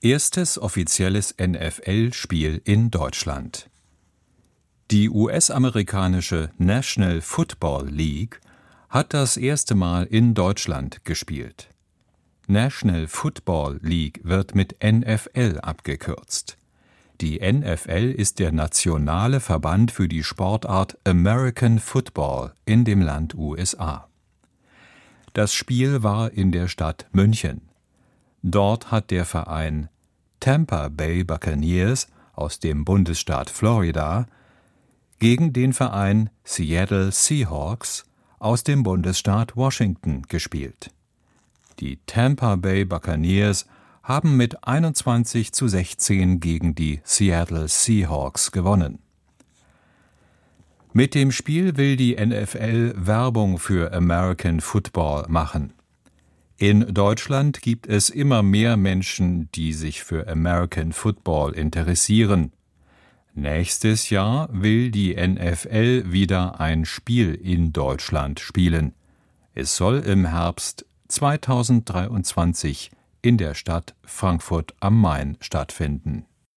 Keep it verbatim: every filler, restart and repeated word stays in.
Erstes offizielles N F L-Spiel in Deutschland. Die U S-amerikanische National Football League hat das erste Mal in Deutschland gespielt. National Football League wird mit N F L abgekürzt. Die N F L ist der nationale Verband für die Sportart American Football in dem Land U S A. Das Spiel war in der Stadt München. Dort hat der Verein Tampa Bay Buccaneers aus dem Bundesstaat Florida gegen den Verein Seattle Seahawks aus dem Bundesstaat Washington gespielt. Die Tampa Bay Buccaneers haben mit einundzwanzig zu sechzehn gegen die Seattle Seahawks gewonnen. Mit dem Spiel will die N F L Werbung für American Football machen. In Deutschland gibt es immer mehr Menschen, die sich für American Football interessieren. Nächstes Jahr will die N F L wieder ein Spiel in Deutschland spielen. Es soll im Herbst zweitausenddreiundzwanzig in der Stadt Frankfurt am Main stattfinden.